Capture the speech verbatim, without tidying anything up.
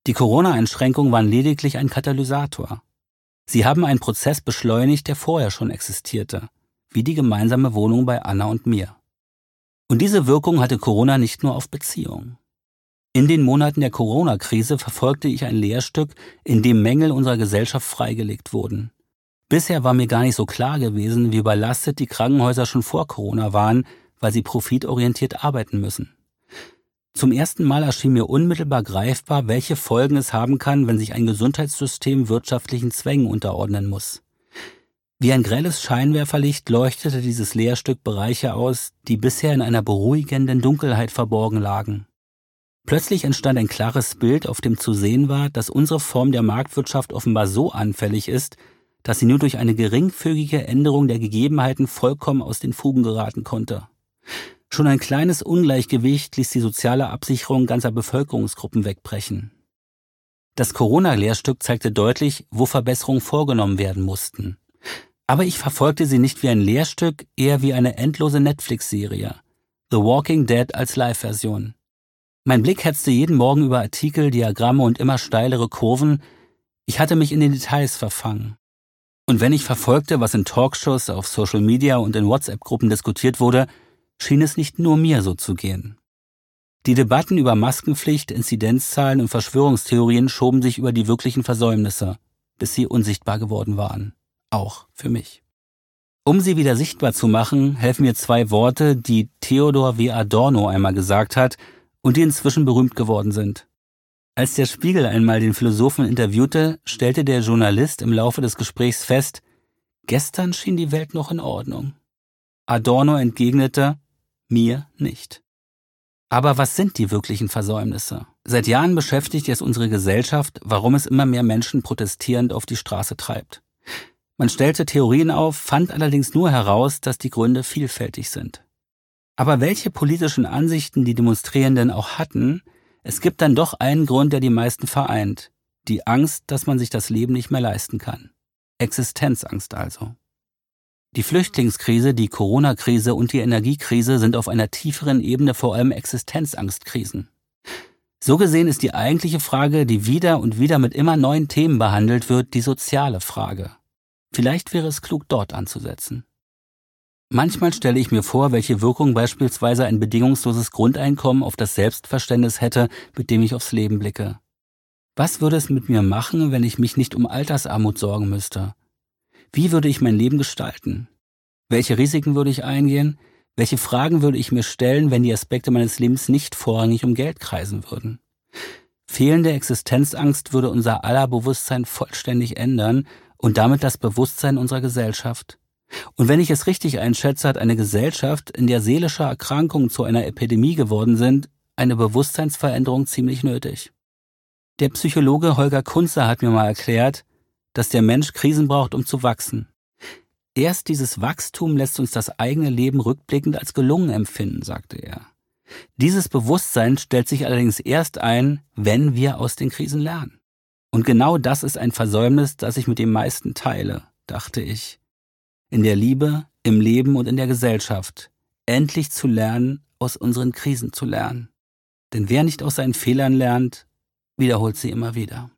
Die Corona-Einschränkungen waren lediglich ein Katalysator. Sie haben einen Prozess beschleunigt, der vorher schon existierte, wie die gemeinsame Wohnung bei Anna und mir. Und diese Wirkung hatte Corona nicht nur auf Beziehungen. In den Monaten der Corona-Krise verfolgte ich ein Lehrstück, in dem Mängel unserer Gesellschaft freigelegt wurden. Bisher war mir gar nicht so klar gewesen, wie überlastet die Krankenhäuser schon vor Corona waren, weil sie profitorientiert arbeiten müssen. Zum ersten Mal erschien mir unmittelbar greifbar, welche Folgen es haben kann, wenn sich ein Gesundheitssystem wirtschaftlichen Zwängen unterordnen muss. Wie ein grelles Scheinwerferlicht leuchtete dieses Lehrstück Bereiche aus, die bisher in einer beruhigenden Dunkelheit verborgen lagen. Plötzlich entstand ein klares Bild, auf dem zu sehen war, dass unsere Form der Marktwirtschaft offenbar so anfällig ist, dass sie nur durch eine geringfügige Änderung der Gegebenheiten vollkommen aus den Fugen geraten konnte. Schon ein kleines Ungleichgewicht ließ die soziale Absicherung ganzer Bevölkerungsgruppen wegbrechen. Das Corona-Lehrstück zeigte deutlich, wo Verbesserungen vorgenommen werden mussten. Aber ich verfolgte sie nicht wie ein Lehrstück, eher wie eine endlose Netflix-Serie. The Walking Dead als Live-Version. Mein Blick hetzte jeden Morgen über Artikel, Diagramme und immer steilere Kurven. Ich hatte mich in den Details verfangen. Und wenn ich verfolgte, was in Talkshows, auf Social Media und in WhatsApp-Gruppen diskutiert wurde, schien es nicht nur mir so zu gehen. Die Debatten über Maskenpflicht, Inzidenzzahlen und Verschwörungstheorien schoben sich über die wirklichen Versäumnisse, bis sie unsichtbar geworden waren. Auch für mich. Um sie wieder sichtbar zu machen, helfen mir zwei Worte, die Theodor W. Adorno einmal gesagt hat und die inzwischen berühmt geworden sind. Als der Spiegel einmal den Philosophen interviewte, stellte der Journalist im Laufe des Gesprächs fest, gestern schien die Welt noch in Ordnung. Adorno entgegnete, mir nicht. Aber was sind die wirklichen Versäumnisse? Seit Jahren beschäftigt es unsere Gesellschaft, warum es immer mehr Menschen protestierend auf die Straße treibt. Man stellte Theorien auf, fand allerdings nur heraus, dass die Gründe vielfältig sind. Aber welche politischen Ansichten die Demonstrierenden auch hatten, es gibt dann doch einen Grund, der die meisten vereint. Die Angst, dass man sich das Leben nicht mehr leisten kann. Existenzangst also. Die Flüchtlingskrise, die Corona-Krise und die Energiekrise sind auf einer tieferen Ebene vor allem Existenzangstkrisen. So gesehen ist die eigentliche Frage, die wieder und wieder mit immer neuen Themen behandelt wird, die soziale Frage. Vielleicht wäre es klug, dort anzusetzen. Manchmal stelle ich mir vor, welche Wirkung beispielsweise ein bedingungsloses Grundeinkommen auf das Selbstverständnis hätte, mit dem ich aufs Leben blicke. Was würde es mit mir machen, wenn ich mich nicht um Altersarmut sorgen müsste? Wie würde ich mein Leben gestalten? Welche Risiken würde ich eingehen? Welche Fragen würde ich mir stellen, wenn die Aspekte meines Lebens nicht vorrangig um Geld kreisen würden? Fehlende Existenzangst würde unser aller Bewusstsein vollständig ändern und damit das Bewusstsein unserer Gesellschaft. Und wenn ich es richtig einschätze, hat eine Gesellschaft, in der seelische Erkrankungen zu einer Epidemie geworden sind, eine Bewusstseinsveränderung ziemlich nötig. Der Psychologe Holger Kunze hat mir mal erklärt, dass der Mensch Krisen braucht, um zu wachsen. Erst dieses Wachstum lässt uns das eigene Leben rückblickend als gelungen empfinden, sagte er. Dieses Bewusstsein stellt sich allerdings erst ein, wenn wir aus den Krisen lernen. Und genau das ist ein Versäumnis, das ich mit den meisten teile, dachte ich. In der Liebe, im Leben und in der Gesellschaft. Endlich zu lernen, aus unseren Krisen zu lernen. Denn wer nicht aus seinen Fehlern lernt, wiederholt sie immer wieder.